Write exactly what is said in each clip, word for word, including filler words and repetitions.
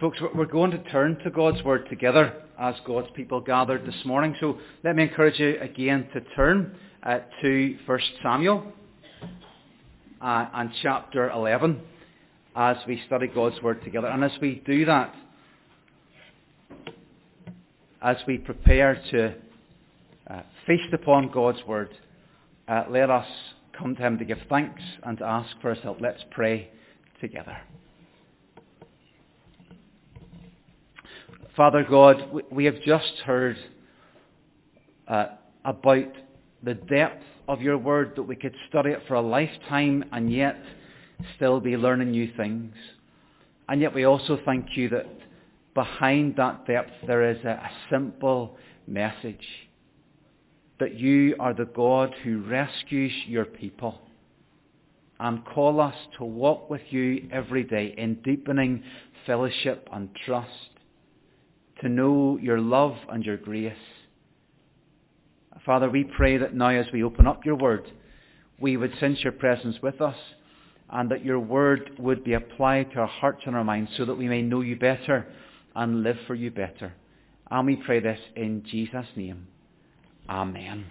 Folks, we're going to turn to God's Word together as God's people gathered this morning. So let me encourage you again to turn uh, to First Samuel uh, and chapter eleven as we study God's Word together. And as we do that, as we prepare to uh, feast upon God's Word, uh, let us come to Him to give thanks and to ask for His help. Let's pray together. Father God, we have just heard uh, about the depth of your word, that we could study it for a lifetime and yet still be learning new things. And yet we also thank you that behind that depth there is a, a simple message, that you are the God who rescues your people, and call us to walk with you every day in deepening fellowship and trust, to know your love and your grace. Father, we pray that now as we open up your word, we would sense your presence with us, and that your word would be applied to our hearts and our minds so that we may know you better and live for you better. And we pray this in Jesus' name. Amen.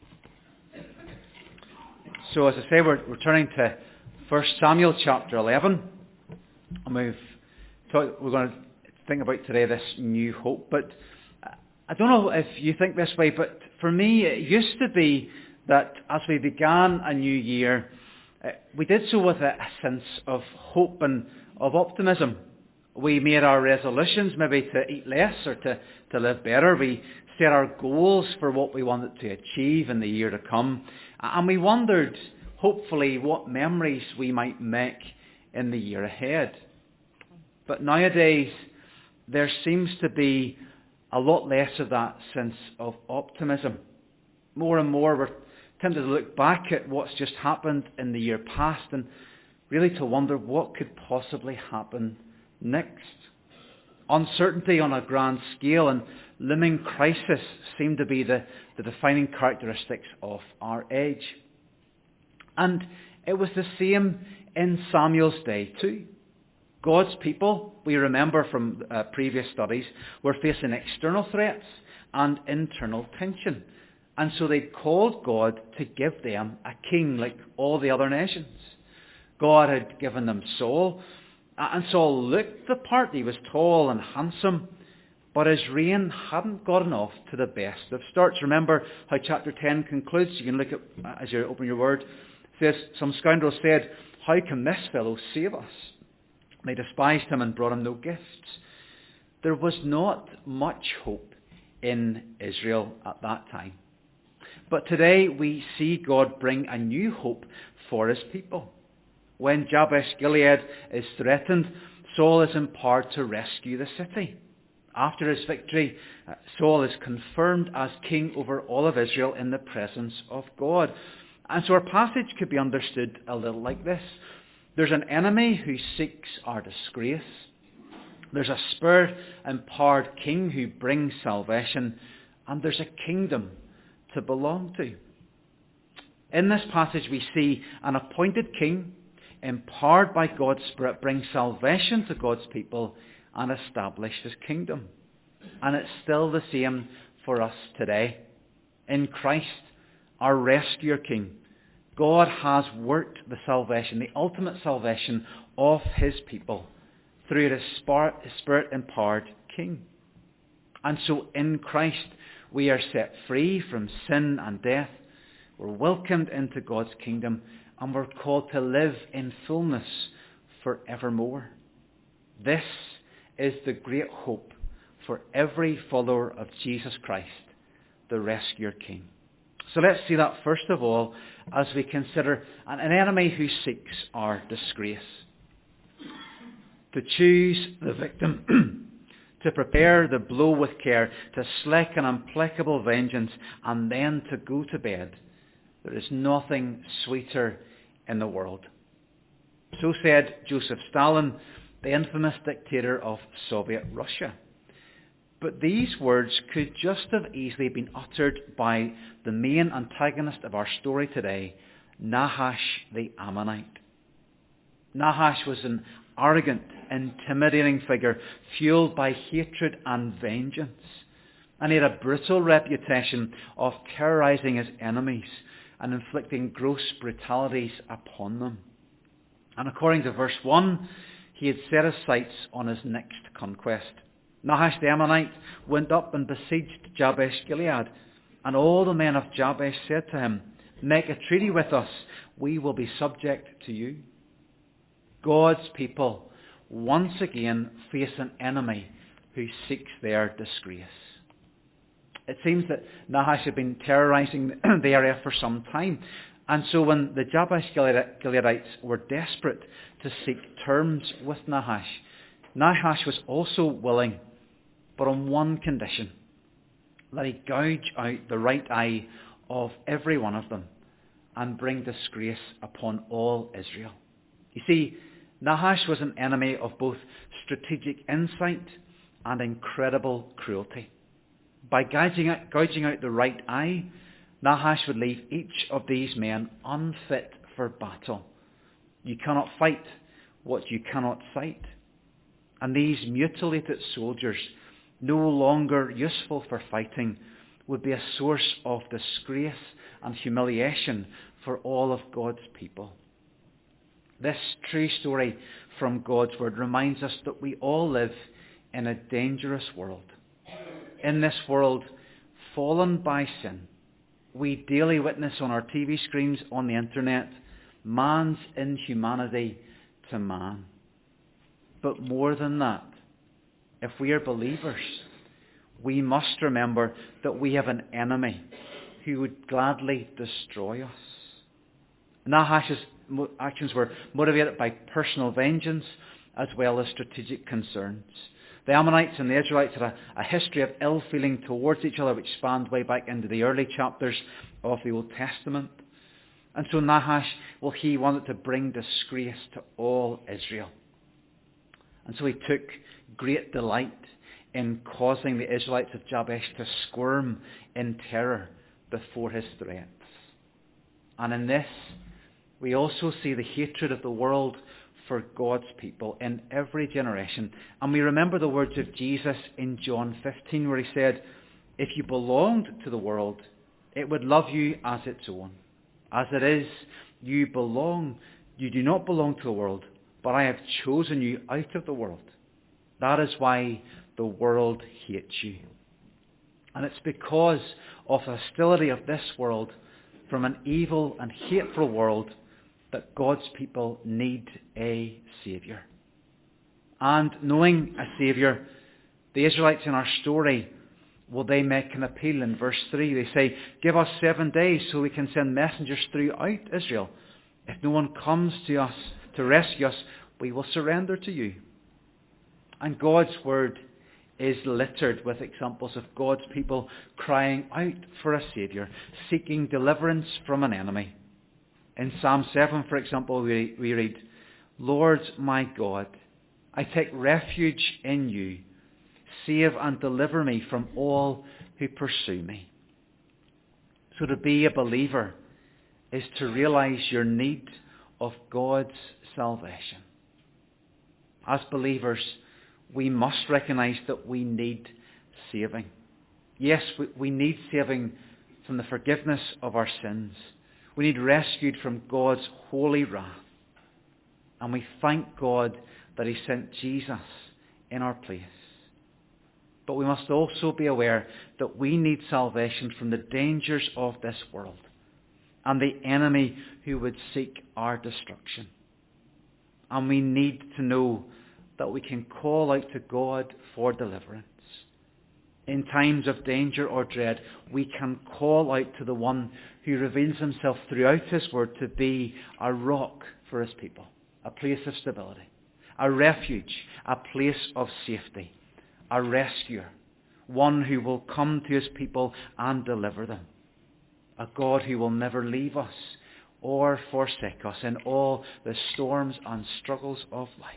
So as I say, we're returning to First Samuel chapter eleven, and we've talked, we're going to think about today this new hope. But I don't know if you think this way, but for me it used to be that as we began a new year, uh, we did so with a, a sense of hope and of optimism. We made our resolutions maybe to eat less or to, to live better. We set our goals for what we wanted to achieve in the year to come. And we wondered, hopefully, what memories we might make in the year ahead. But nowadays, there seems to be a lot less of that sense of optimism. More and more we're tempted to look back at what's just happened in the year past and really to wonder what could possibly happen next. Uncertainty on a grand scale and looming crisis seem to be the, the defining characteristics of our age. And it was the same in Samuel's day too. God's people, we remember from uh, previous studies, were facing external threats and internal tension. And so they called God to give them a king like all the other nations. God had given them Saul, and Saul looked the part. He was tall and handsome, but his reign hadn't gotten off to the best of starts. Remember how chapter ten concludes. You can look at, as you open your word, it says, some scoundrel said, "How can this fellow save us?" They despised him and brought him no gifts. There was not much hope in Israel at that time. But today we see God bring a new hope for his people. When Jabesh Gilead is threatened, Saul is empowered to rescue the city. After his victory, Saul is confirmed as king over all of Israel in the presence of God. And so our passage could be understood a little like this. There's an enemy who seeks our disgrace. There's a spirit-empowered king who brings salvation. And there's a kingdom to belong to. In this passage we see an appointed king, empowered by God's Spirit, bring salvation to God's people and establish his kingdom. And it's still the same for us today. In Christ, our rescuer king, God has worked the salvation, the ultimate salvation of his people through his Spirit-empowered King. And so in Christ we are set free from sin and death. We're welcomed into God's kingdom and we're called to live in fullness forevermore. This is the great hope for every follower of Jesus Christ, the rescuer King. So let's see that first of all as we consider an enemy who seeks our disgrace. To choose the victim, to prepare the blow with care, to slake an implacable vengeance, and then to go to bed. There is nothing sweeter in the world. So said Joseph Stalin, the infamous dictator of Soviet Russia. But these words could just have easily been uttered by the main antagonist of our story today, Nahash the Ammonite. Nahash was an arrogant, intimidating figure, fueled by hatred and vengeance. And he had a brutal reputation of terrorizing his enemies and inflicting gross brutalities upon them. And according to verse one, he had set his sights on his next conquest. Nahash the Ammonite went up and besieged Jabesh Gilead, and all the men of Jabesh said to him, "Make a treaty with us, we will be subject to you." God's people once again face an enemy who seeks their disgrace. It seems that Nahash had been terrorizing the area for some time. And so when the Jabesh Gileadites were desperate to seek terms with Nahash, Nahash was also willing, but on one condition: that he gouge out the right eye of every one of them and bring disgrace upon all Israel. You see, Nahash was an enemy of both strategic insight and incredible cruelty. By gouging out, gouging out the right eye, Nahash would leave each of these men unfit for battle. You cannot fight what you cannot sight. And these mutilated soldiers, no longer useful for fighting, would be a source of disgrace and humiliation for all of God's people. This true story from God's word reminds us that we all live in a dangerous world. In this world, fallen by sin, we daily witness on our T V screens, on the internet, man's inhumanity to man. But more than that, if we are believers, we must remember that we have an enemy who would gladly destroy us. Nahash's actions were motivated by personal vengeance as well as strategic concerns. The Ammonites and the Israelites had a, a history of ill feeling towards each other, which spanned way back into the early chapters of the Old Testament. And so Nahash, well, he wanted to bring disgrace to all Israel. And so he took great delight in causing the Israelites of Jabesh to squirm in terror before his threats. And in this, we also see the hatred of the world for God's people in every generation. And we remember the words of Jesus in John fifteen, where he said, "If you belonged to the world, it would love you as its own. As it is, you belong, you do not belong to the world, but I have chosen you out of the world. That is why the world hates you." And it's because of the hostility of this world from an evil and hateful world that God's people need a Saviour. And knowing a Saviour, the Israelites in our story, well, they make an appeal in verse three. They say, "Give us seven days so we can send messengers throughout Israel. If no one comes to us to rescue us, we will surrender to you." And God's word is littered with examples of God's people crying out for a Saviour, seeking deliverance from an enemy. In Psalm seven, for example, we, we read, "Lord my God, I take refuge in you. Save and deliver me from all who pursue me." So to be a believer is to realize your need of God's salvation. As believers, we must recognize that we need saving. Yes, we, we need saving from the forgiveness of our sins. We need rescued from God's holy wrath. And we thank God that he sent Jesus in our place. But we must also be aware that we need salvation from the dangers of this world and the enemy who would seek our destruction. And we need to know that we can call out to God for deliverance. In times of danger or dread, we can call out to the one who reveals himself throughout his word to be a rock for his people, a place of stability, a refuge, a place of safety, a rescuer, one who will come to his people and deliver them, a God who will never leave us or forsake us in all the storms and struggles of life.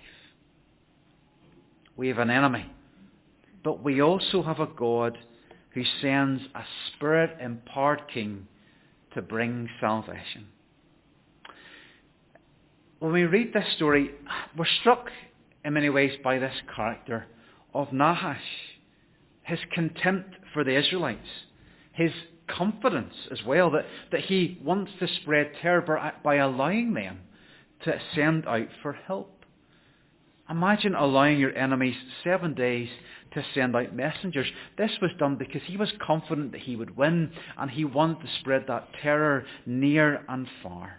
We have an enemy, but we also have a God who sends a Spirit-empowered King to bring salvation. When we read this story, we're struck in many ways by this character of Nahash. His contempt for the Israelites, his confidence as well that, that he wants to spread terror by allowing them to send out for help. Imagine allowing your enemies seven days to send out messengers. This was done because he was confident that he would win, and he wanted to spread that terror near and far.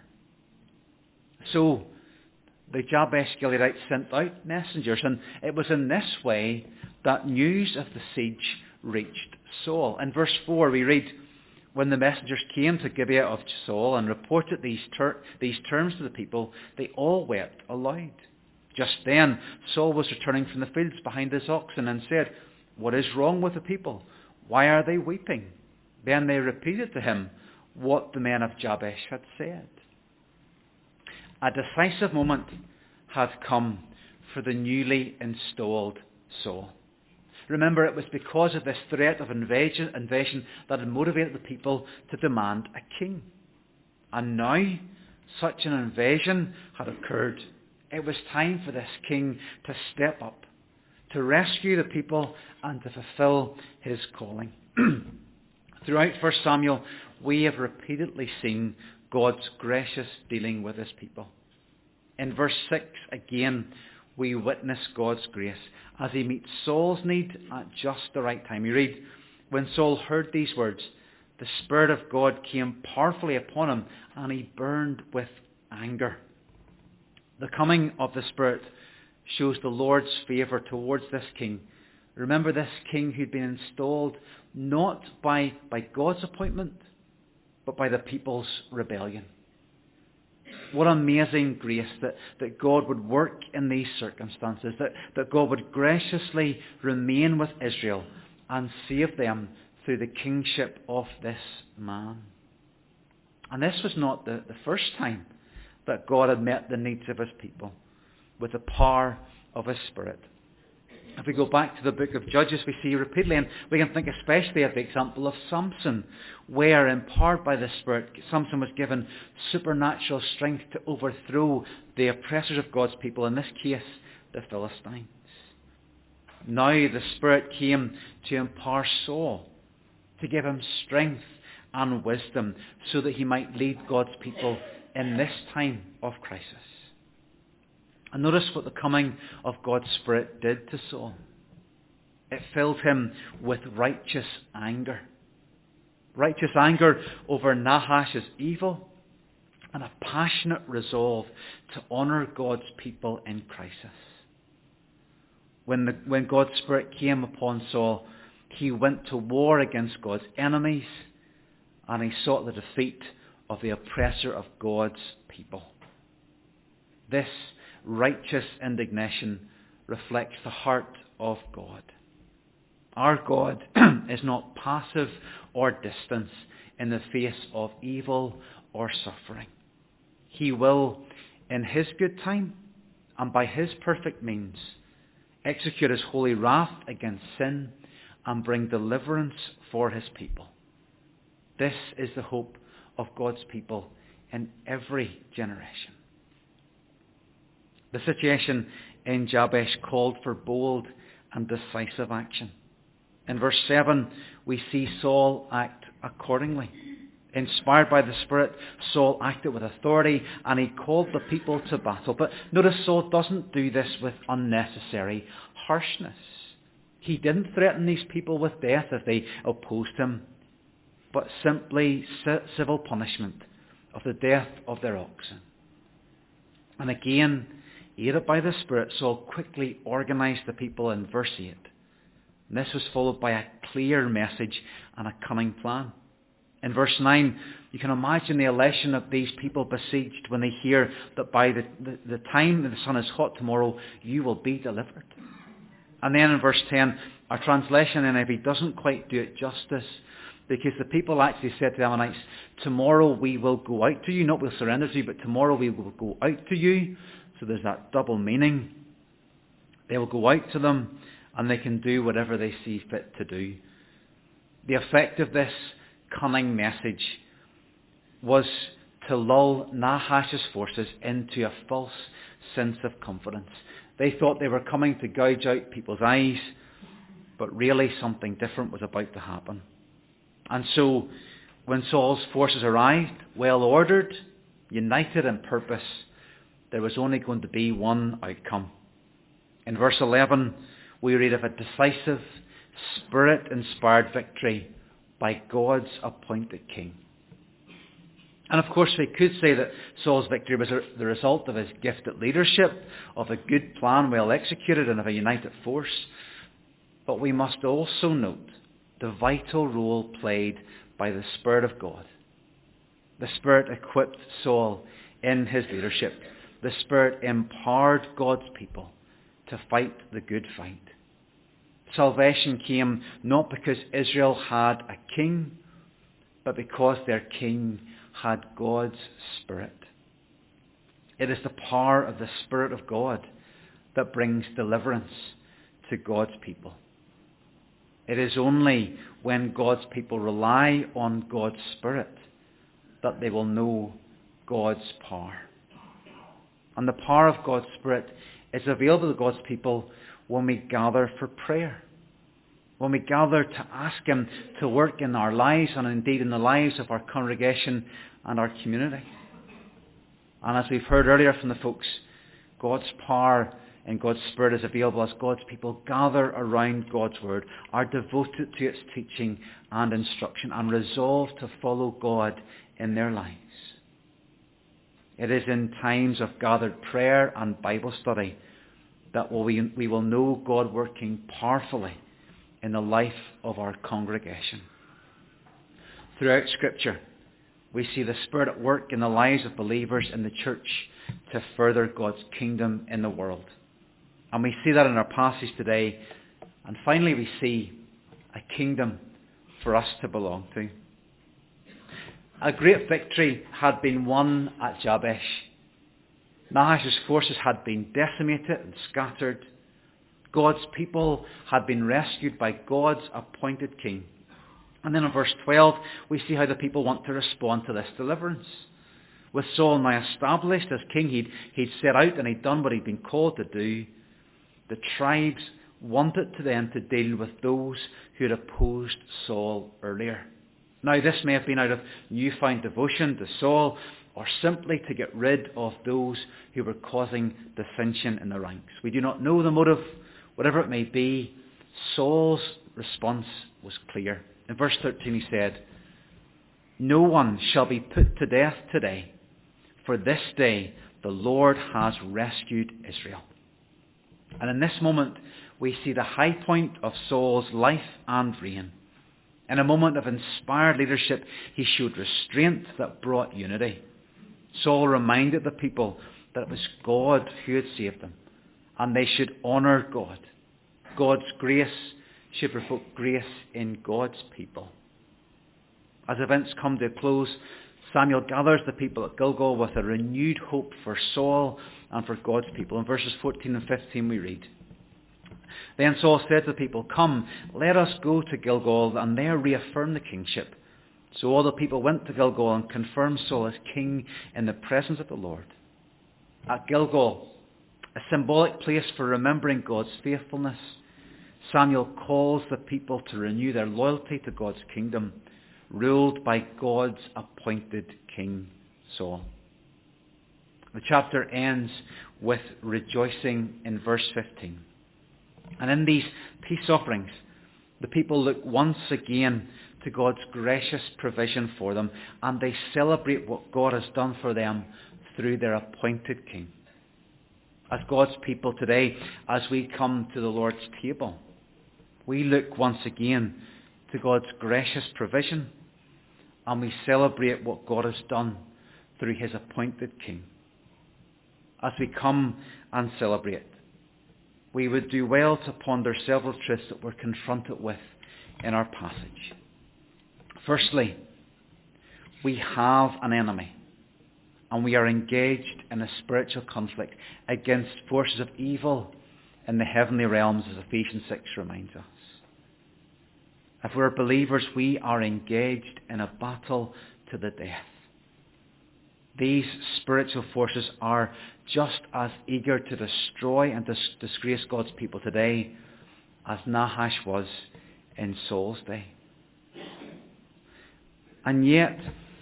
So the Jabesh Gileadites sent out messengers, and it was in this way that news of the siege reached Saul. In verse four we read, when the messengers came to Gibeah of Saul and reported these, ter- these terms to the people, they all wept aloud. Just then Saul was returning from the fields behind his oxen and said, "What is wrong with the people? Why are they weeping?" Then they repeated to him what the men of Jabesh had said. A decisive moment had come for the newly installed Saul. Remember, it was because of this threat of invasion, invasion that had motivated the people to demand a king. And now, such an invasion had occurred. It was time for this king to step up, to rescue the people and to fulfill his calling. Throughout First Samuel, we have repeatedly seen God's gracious dealing with his people. In verse six, again, we witness God's grace as he meets Saul's need at just the right time. You read, when Saul heard these words, the Spirit of God came powerfully upon him, and he burned with anger. The coming of the Spirit shows the Lord's favour towards this king. Remember, this king who'd been installed not by, by God's appointment, but by the people's rebellion. What amazing grace that, that God would work in these circumstances, that, that God would graciously remain with Israel and save them through the kingship of this man. And this was not the, the first time that God had met the needs of his people with the power of his Spirit. If we go back to the book of Judges, we see repeatedly, and we can think especially of the example of Samson, where, empowered by the Spirit, Samson was given supernatural strength to overthrow the oppressors of God's people, in this case, the Philistines. Now the Spirit came to empower Saul, to give him strength and wisdom, so that he might lead God's people in this time of crisis. And notice what the coming of God's Spirit did to Saul. It filled him with righteous anger. Righteous anger over Nahash's evil, and a passionate resolve to honour God's people in crisis. When, the, when God's Spirit came upon Saul, he went to war against God's enemies, and he sought the defeat of the oppressor of God's people. This righteous indignation reflects the heart of God. Our God is not passive or distant in the face of evil or suffering. He will, in his good time and by his perfect means, execute his holy wrath against sin and bring deliverance for his people. This is the hope of God's people in every generation. The situation in Jabesh called for bold and decisive action. In verse seven, we see Saul act accordingly. Inspired by the Spirit, Saul acted with authority, and he called the people to battle. But notice, Saul doesn't do this with unnecessary harshness. He didn't threaten these people with death if they opposed him, but simply civil punishment of the death of their oxen. And again, aided by the Spirit, Saul quickly organised the people in verse eight. And this was followed by a clear message and a cunning plan. In verse nine, you can imagine the elation of these people besieged when they hear that by the, the, the time that the sun is hot tomorrow, you will be delivered. And then in verse ten, our translation in N I V doesn't quite do it justice, because the people actually said to the Ammonites, tomorrow we will go out to you, not we'll surrender to you, but tomorrow we will go out to you. So there's that double meaning. They will go out to them, and they can do whatever they see fit to do. The effect of this cunning message was to lull Nahash's forces into a false sense of confidence. They thought they were coming to gouge out people's eyes, but really something different was about to happen. And so, when Saul's forces arrived, well ordered, united in purpose, there was only going to be one outcome. In verse eleven, we read of a decisive, Spirit-inspired victory by God's appointed king. And of course we could say that Saul's victory was the result of his gifted leadership, of a good plan well executed, and of a united force. But we must also note the vital role played by the Spirit of God. The Spirit equipped Saul in his leadership. The Spirit empowered God's people to fight the good fight. Salvation came not because Israel had a king, but because their king had God's Spirit. It is the power of the Spirit of God that brings deliverance to God's people. It is only when God's people rely on God's Spirit that they will know God's power. And the power of God's Spirit is available to God's people when we gather for prayer. When we gather to ask Him to work in our lives and indeed in the lives of our congregation and our community. And as we've heard earlier from the folks, God's power and God's Spirit is available as God's people gather around God's Word, are devoted to its teaching and instruction, and resolve to follow God in their lives. It is in times of gathered prayer and Bible study that we, we will know God working powerfully in the life of our congregation. Throughout Scripture, we see the Spirit at work in the lives of believers in the church to further God's kingdom in the world. And we see that in our passage today. And finally we see a kingdom for us to belong to. A great victory had been won at Jabesh. Nahash's forces had been decimated and scattered. God's people had been rescued by God's appointed king. And then in verse twelve, we see how the people want to respond to this deliverance. With Saul now established as king, he'd, he'd set out and he'd done what he'd been called to do. The tribes wanted to then to deal with those who had opposed Saul earlier. Now this may have been out of newfound devotion to Saul, or simply to get rid of those who were causing dissension in the ranks. We do not know the motive. Whatever it may be, Saul's response was clear. In verse thirteen he said, "No one shall be put to death today, for this day the Lord has rescued Israel." And in this moment we see the high point of Saul's life and reign. In a moment of inspired leadership, he showed restraint that brought unity. Saul reminded the people that it was God who had saved them, and they should honour God. God's grace should provoke grace in God's people. As events come to a close, Samuel gathers the people at Gilgal with a renewed hope for Saul and for God's people. In verses fourteen and fifteen we read, "Then Saul said to the people, 'Come, let us go to Gilgal and there reaffirm the kingship.' So all the people went to Gilgal and confirmed Saul as king in the presence of the Lord." At Gilgal, a symbolic place for remembering God's faithfulness, Samuel calls the people to renew their loyalty to God's kingdom, ruled by God's appointed king, Saul. The chapter ends with rejoicing in verse fifteen. And in these peace offerings, the people look once again to God's gracious provision for them, and they celebrate what God has done for them through their appointed king. As God's people today, as we come to the Lord's table, we look once again to God's gracious provision, and we celebrate what God has done through his appointed king. As we come and celebrate, we would do well to ponder several truths that we're confronted with in our passage. Firstly, we have an enemy, and we are engaged in a spiritual conflict against forces of evil in the heavenly realms, as Ephesians six reminds us. If we're believers, we are engaged in a battle to the death. these spiritual forces are just as eager to destroy and dis- disgrace God's people today as Nahash was in Saul's day. And yet,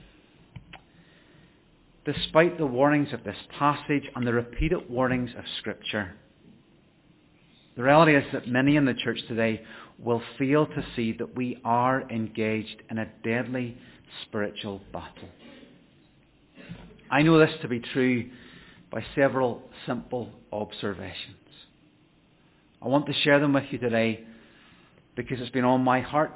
despite the warnings of this passage and the repeated warnings of Scripture, the reality is that many in the church today will fail to see that we are engaged in a deadly spiritual battle. I know this to be true by several simple observations. I want to share them with you today because it's been on my heart.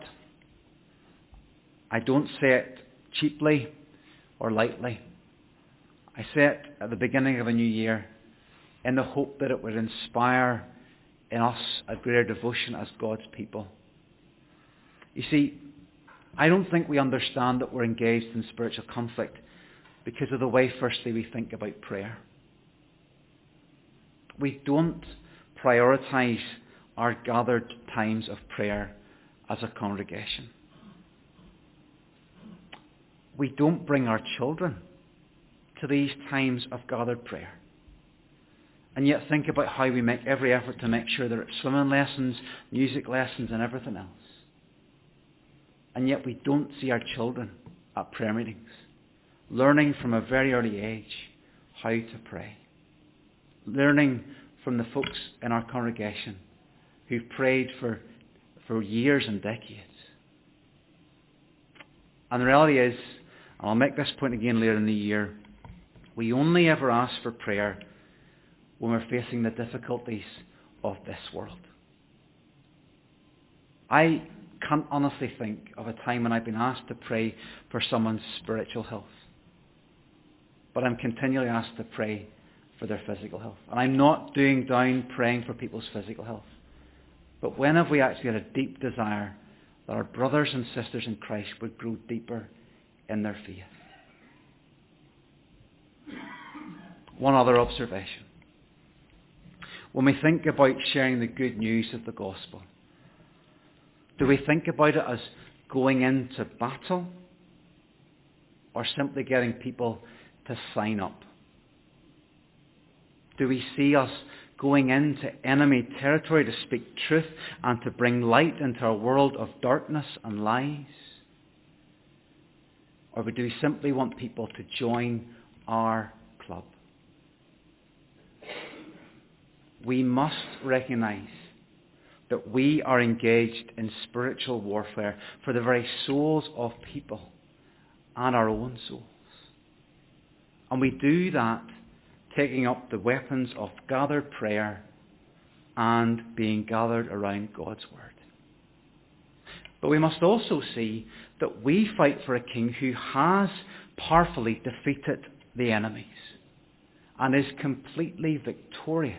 I don't say it cheaply or lightly. I say it at the beginning of a new year in the hope that it would inspire in us a greater devotion as God's people. You see, I don't think we understand that we're engaged in spiritual conflict because of the way, firstly, we think about prayer. We don't prioritize our gathered times of prayer as a congregation. We don't bring our children to these times of gathered prayer. And yet think about how we make every effort to make sure there are swimming lessons, music lessons and everything else. And yet we don't see our children at prayer meetings, learning from a very early age how to pray. Learning from the folks in our congregation who've prayed for, for years and decades. And the reality is, and I'll make this point again later in the year, we only ever ask for prayer when we're facing the difficulties of this world. I can't honestly think of a time when I've been asked to pray for someone's spiritual health. But I'm continually asked to pray for their physical health. And I'm not doing down praying for people's physical health. But when have we actually had a deep desire that our brothers and sisters in Christ would grow deeper in their faith? One other observation. When we think about sharing the good news of the gospel, do we think about it as going into battle or simply getting people to sign up? Do we see us going into enemy territory to speak truth and to bring light into a world of darkness and lies? Or do we simply want people to join our club? We must recognize that we are engaged in spiritual warfare for the very souls of people and our own souls. And we do that taking up the weapons of gathered prayer and being gathered around God's word. But we must also see that we fight for a king who has powerfully defeated the enemies and is completely victorious.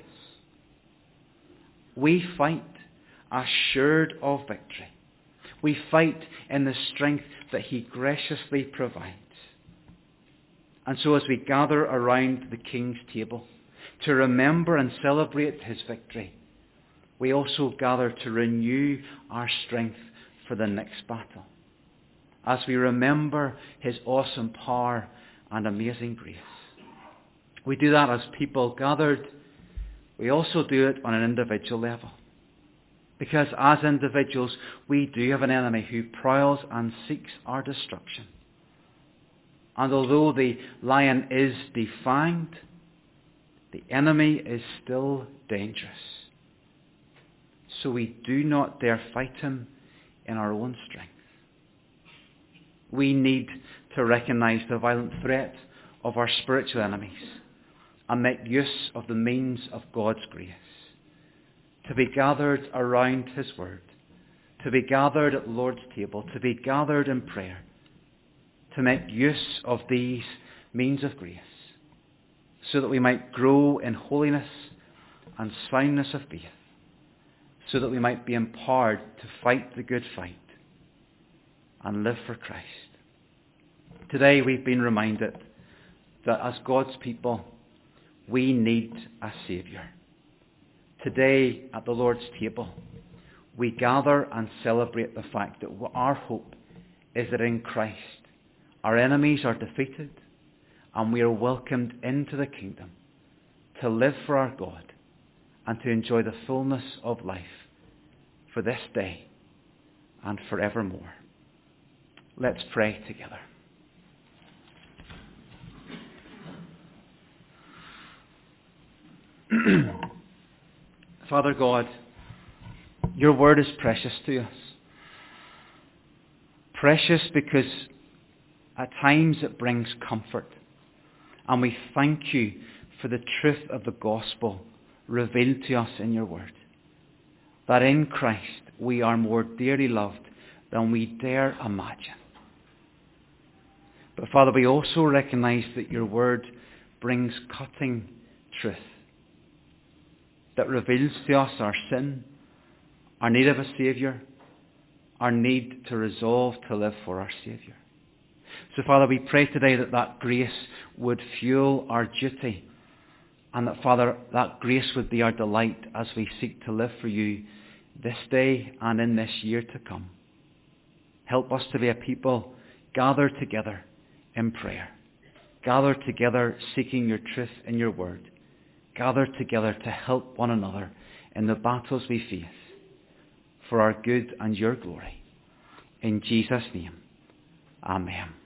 We fight assured of victory. We fight in the strength that he graciously provides. And so as we gather around the king's table to remember and celebrate his victory, we also gather to renew our strength for the next battle. As we remember his awesome power and amazing grace. We do that as people gathered. We also do it on an individual level. Because as individuals, we do have an enemy who prowls and seeks our destruction. And although the lion is defanged, the enemy is still dangerous. So we do not dare fight him in our own strength. We need to recognize the violent threat of our spiritual enemies and make use of the means of God's grace. To be gathered around his word, to be gathered at the Lord's table, to be gathered in prayer, to make use of these means of grace, so that we might grow in holiness and soundness of faith, so that we might be empowered to fight the good fight and live for Christ. Today we've been reminded that as God's people, we need a Saviour. Today at the Lord's table, we gather and celebrate the fact that our hope is that in Christ, our enemies are defeated and we are welcomed into the kingdom to live for our God and to enjoy the fullness of life for this day and forevermore. Let's pray together. Father God, your word is precious to us. Precious because at times it brings comfort. And we thank you for the truth of the gospel revealed to us in your word. That in Christ we are more dearly loved than we dare imagine. But Father, we also recognize that your word brings cutting truth that reveals to us our sin, our need of a Saviour, our need to resolve to live for our Saviour. So Father, we pray today that that grace would fuel our duty, and that Father, that grace would be our delight as we seek to live for you this day and in this year to come. Help us to be a people gathered together in prayer, gathered together seeking your truth in your word, gathered together to help one another in the battles we face for our good and your glory. In Jesus' name, amen.